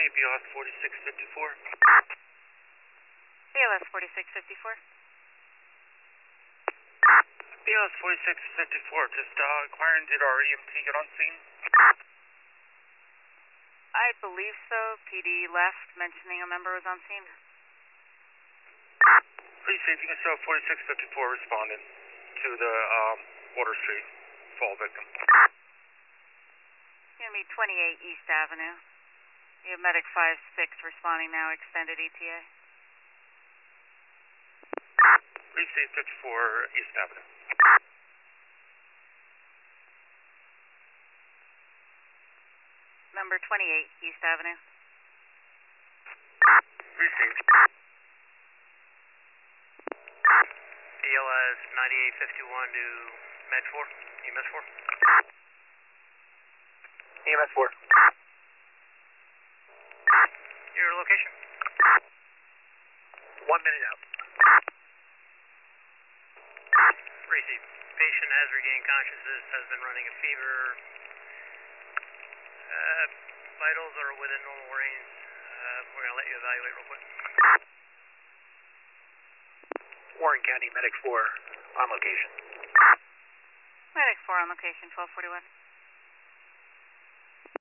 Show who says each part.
Speaker 1: BLS 4654.
Speaker 2: BLS 4654.
Speaker 1: BLS 4654, just inquiring, did our EMT get on scene?
Speaker 2: I believe so. PD left mentioning a member was on scene.
Speaker 1: Please see if you can show 4654 responding to the Water Street fall victim.
Speaker 2: Going to be 28 East Avenue. You have medic 5-6 responding now, extended ETA.
Speaker 1: Please see 54 East Avenue.
Speaker 2: Number 28 East Avenue.
Speaker 1: Received.
Speaker 3: BLS 9851 to Med 4, EMS 4.
Speaker 1: EMS 4.
Speaker 3: Your location?
Speaker 1: 1 minute out.
Speaker 3: Receive. Patient has regained consciousness, has been running a fever. Vitals are within normal range. We're going to let you evaluate real quick.
Speaker 1: Warren County Medic 4 on location.
Speaker 2: Medic 4 on location, 1241.